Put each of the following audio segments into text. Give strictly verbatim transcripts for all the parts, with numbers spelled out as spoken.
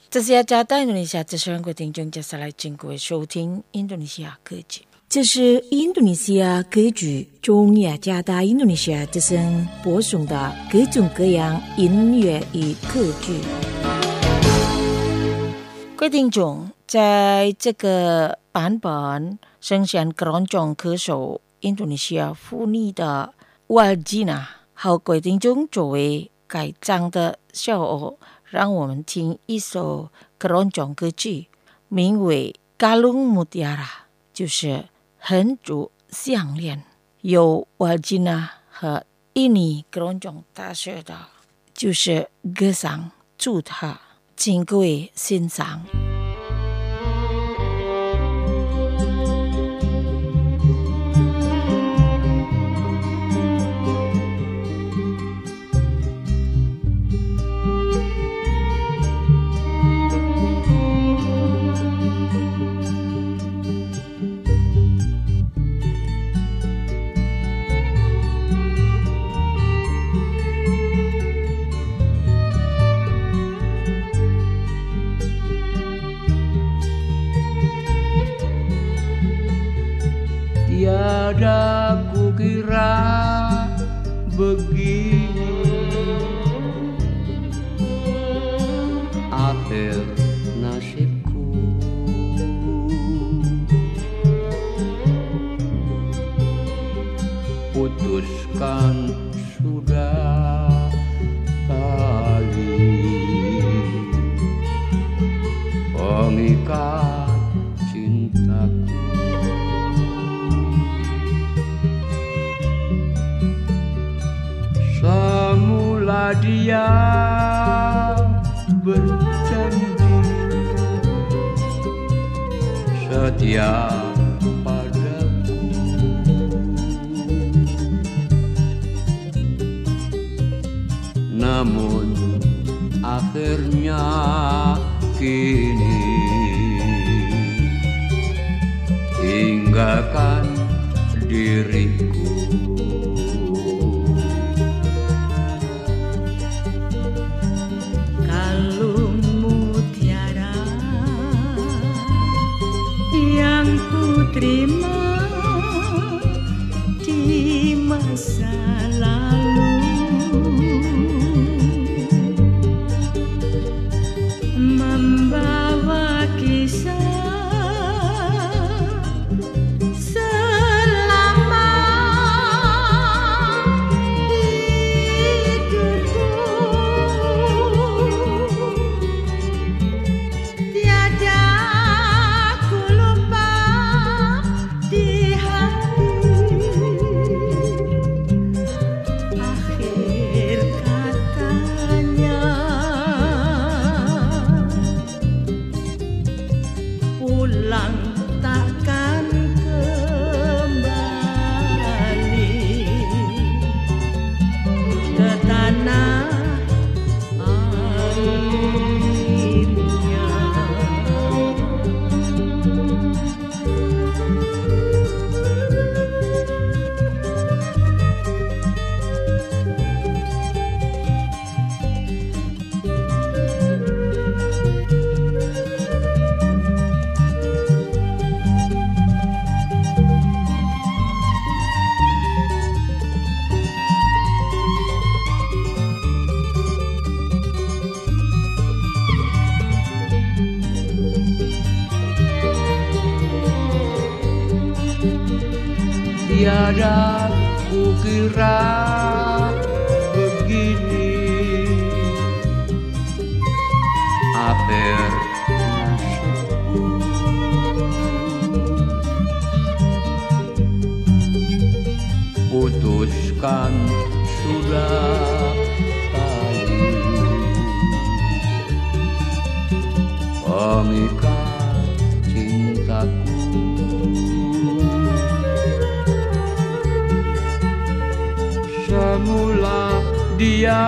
这是加大印度尼西亚之声各位听众，接下来请各位收听印度尼西亚歌剧。这是印度尼西亚歌剧中雅加大印度尼西亚之声播送的各种各样音乐与歌剧。各位听众，在这个版本声线keroncong歌手印度尼西亚妇女的瓦吉娜，好，各位听众作为改章的笑偶，让我们听一首keroncong歌剧，名为《Kalung Mutiara》，就是恒珠项链，由瓦吉娜和印尼keroncong大学的，就是歌唱祝他，请各位欣赏。 Tiada kukira begini akhir nasibku, putuskan sudah tali pengikat cintaku. Semula dia berjanji setia padaku, namun akhirnya kini tinggalkan diriku. Terima di masa lalu, membawa kisah selama hidupku. Tiada di hati, akhir katanya pulang takkan kembali ke tanah airnya. Tiada kukira begini akhir nasibku, putuskan sudah tali pengikat cintaku. Semula dia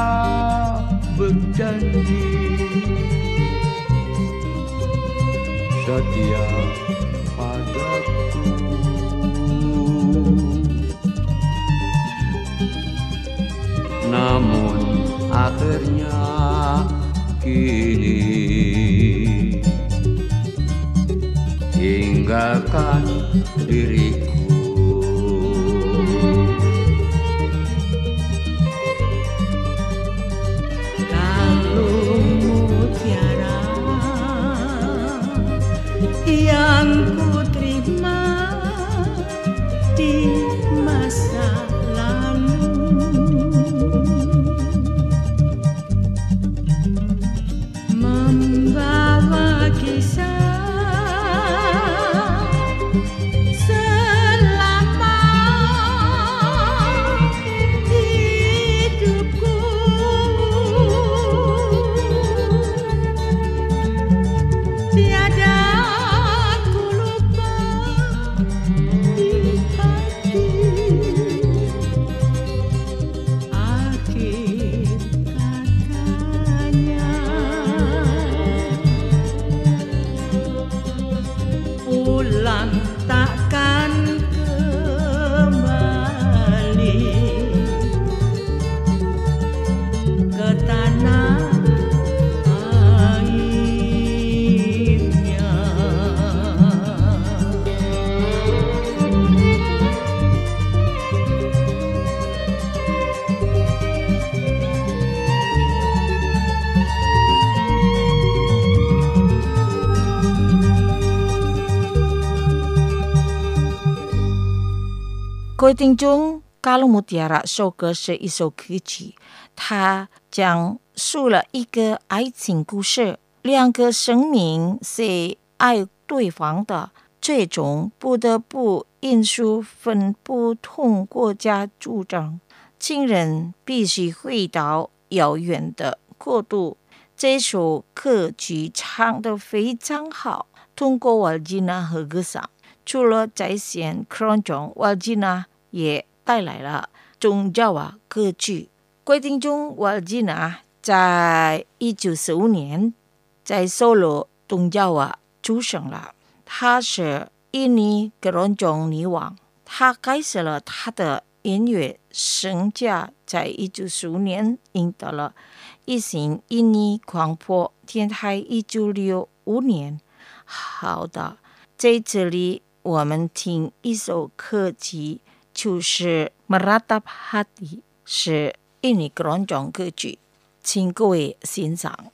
berjanji setia padaku, namun akhirnya kini akan diriku. Kalung mutiara yang ku terima di masa lalu, membawa kisah selama hidupku. Tiada ku lupa di hati akhir katanya. Pulang takkan kembali ke tanah airnya. 各位听众，卡鲁姆蒂亚拉首歌是一首歌曲，它讲述了一个爱情故事，两个生命是爱对方的，最终不得不因素分不同国家主张，情人必须回到遥远的国度。这首歌曲唱得非常好，通过瓦吉娜和歌唱，除了再现克中，瓦吉娜也带来了宗教啊歌曲。规定中，瓦吉娜在一九四五年在首罗宗教啊出生了。她是印尼格隆中女王，她开始了她的音乐生涯，在一九四五年赢得了一星印尼广播电台一九六五年。好的，在这里我们听一首歌曲，就是《Meratap Hati》，是印尼格隆中歌曲，请各位欣赏。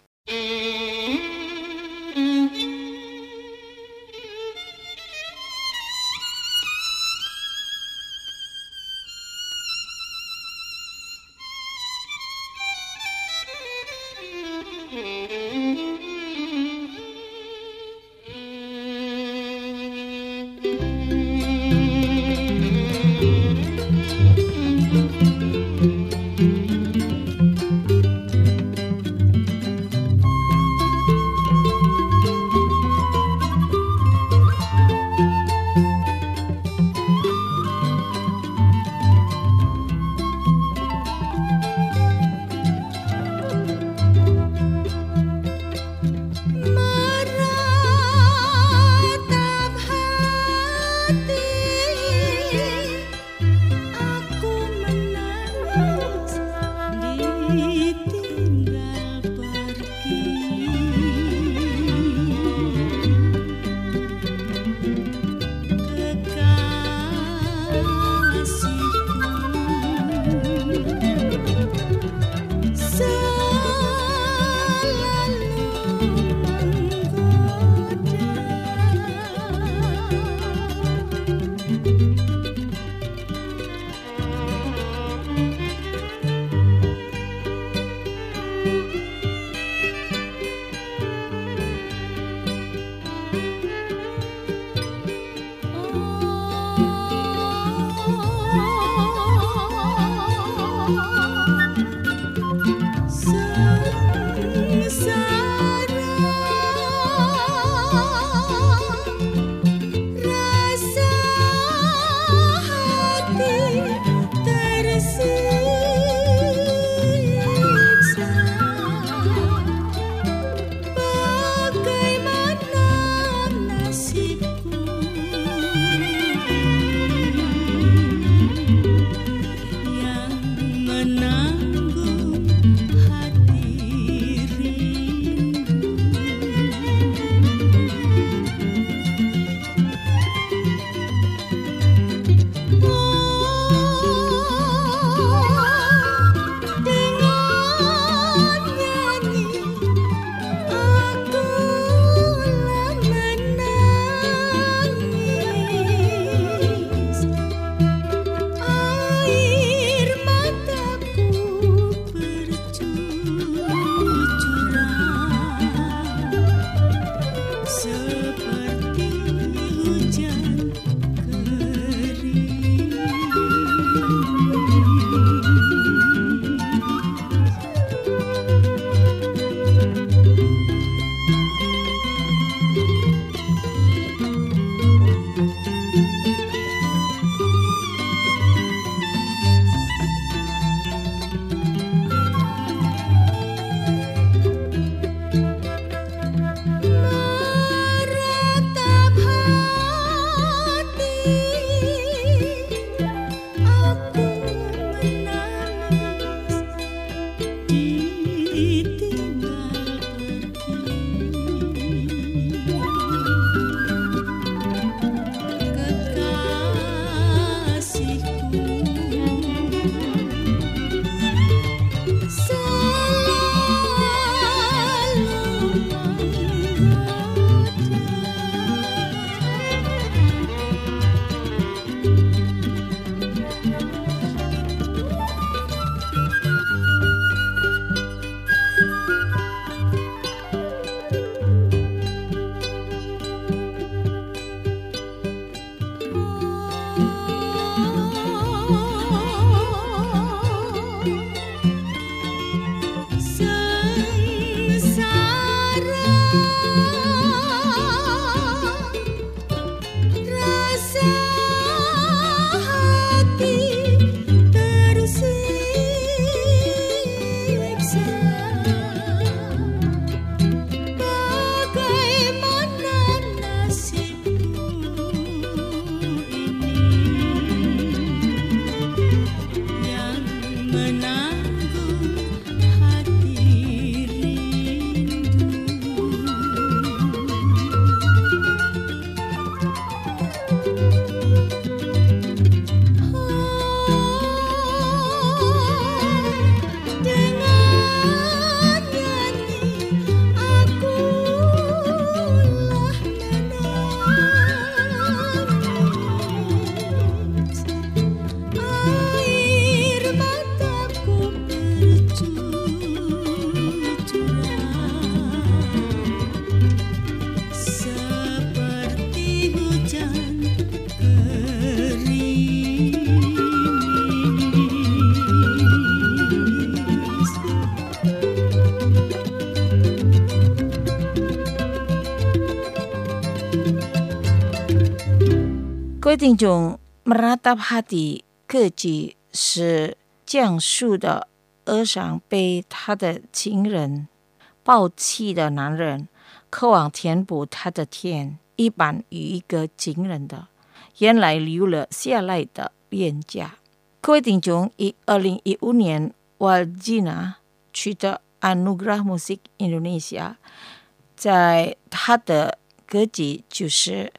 各位听众 meratap hati 歌姬是讲述的哀伤被他的情人抛弃的男人渴望填补他的天，一般与一个情人的原来留了下来的恋家。各位听众，以二零一五年 Waldjina 取得 Anugerah Musik Indonesia， 在他的歌集就是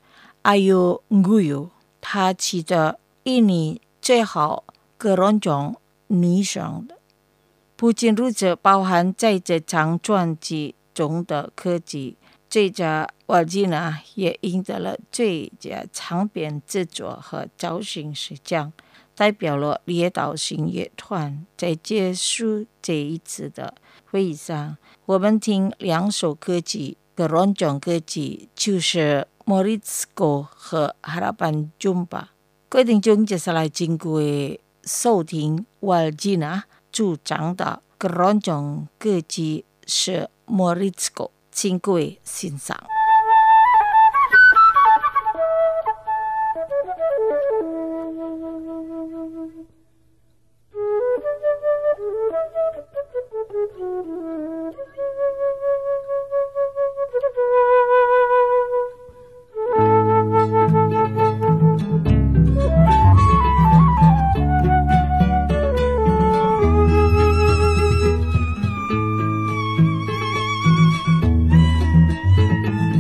Ayo Nguyu， 他取得印尼最好keroncong女声的。不仅如此，包含在这张专辑中的歌集，最佳 Waldjina 也赢得了最佳长篇制作和造型师奖，代表了列岛型乐团。在结束这一次的会议上，我们听两首歌集 keroncong 歌集，就是 Morisco 和 Harapan Jumpa。各位听众，接下来经过收听 Waldjina 主张的 keroncong 歌集是 Morisco， 请各位欣赏。 Thank you.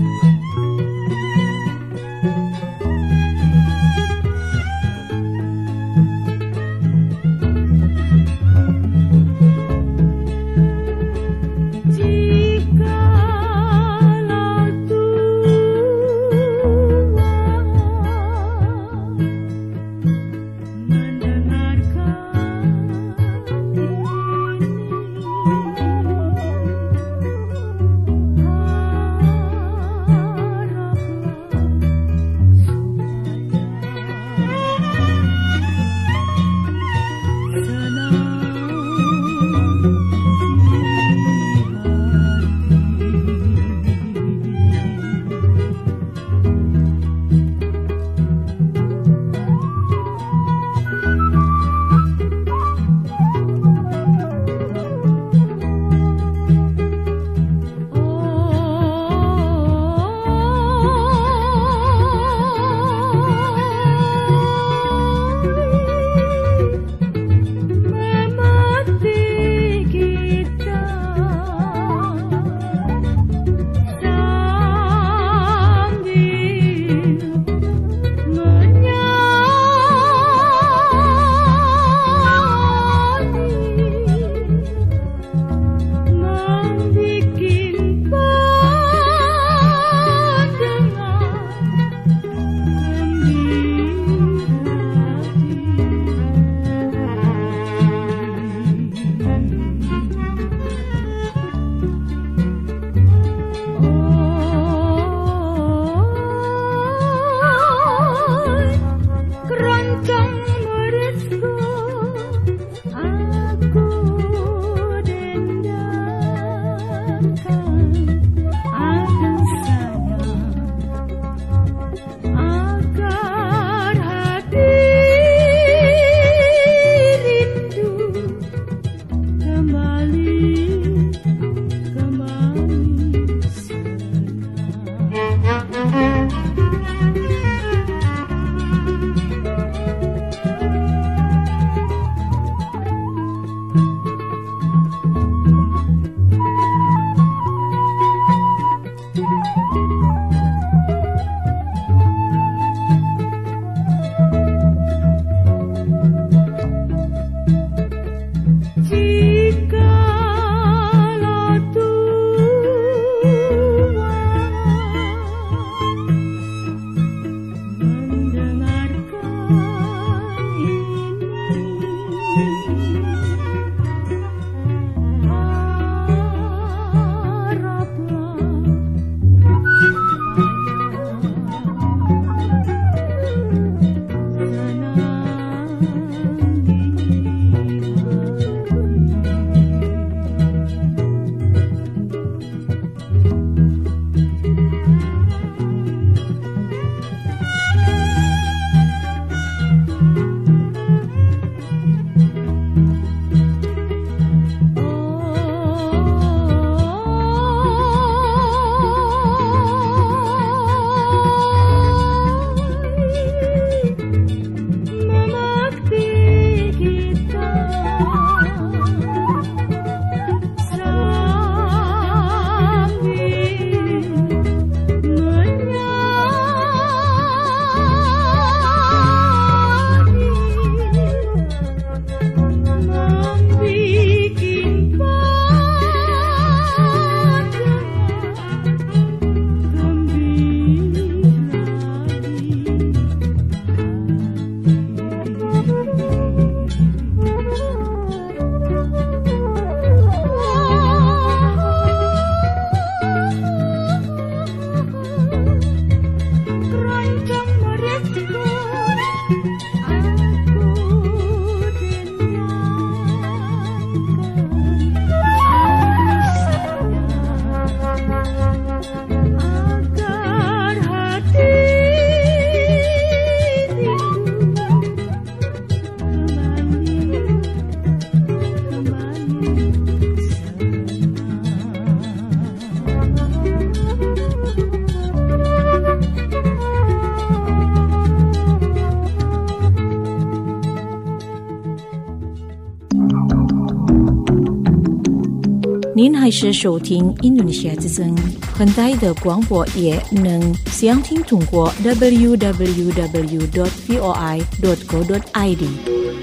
您还是收听印度尼西亚之声，很大的广播也能详听通过 double-u double-u double-u dot voi dot co dot i d。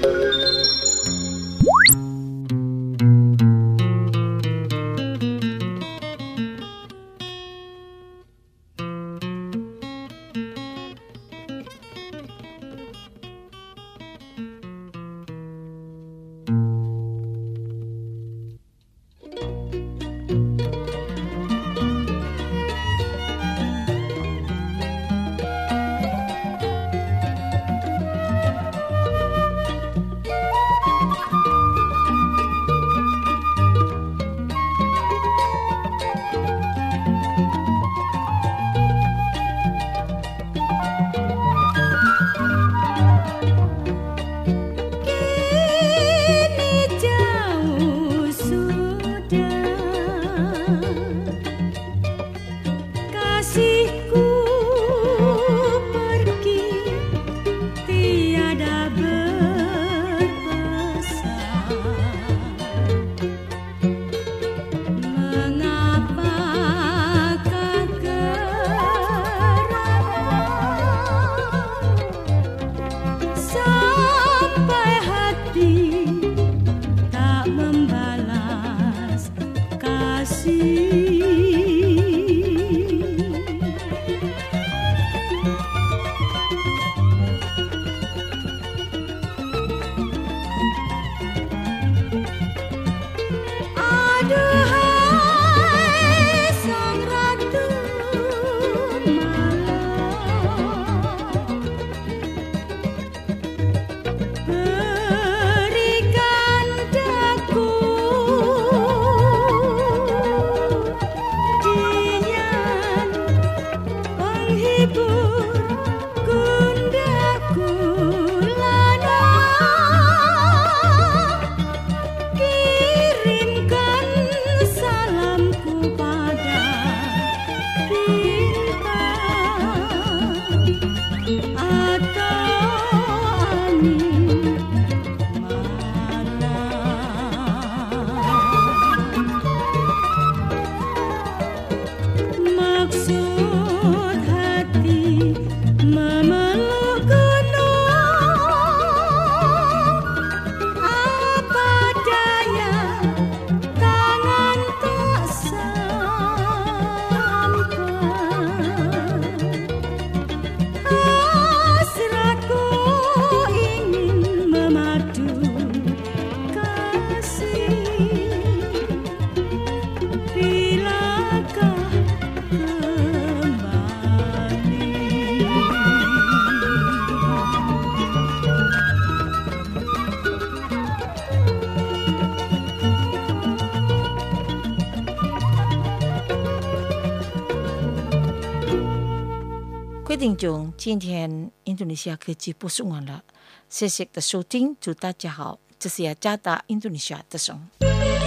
各位听众，今天印度尼西亚科技播送完了，谢谢的收听，祝大家好，这是雅加达印度尼西亚的声。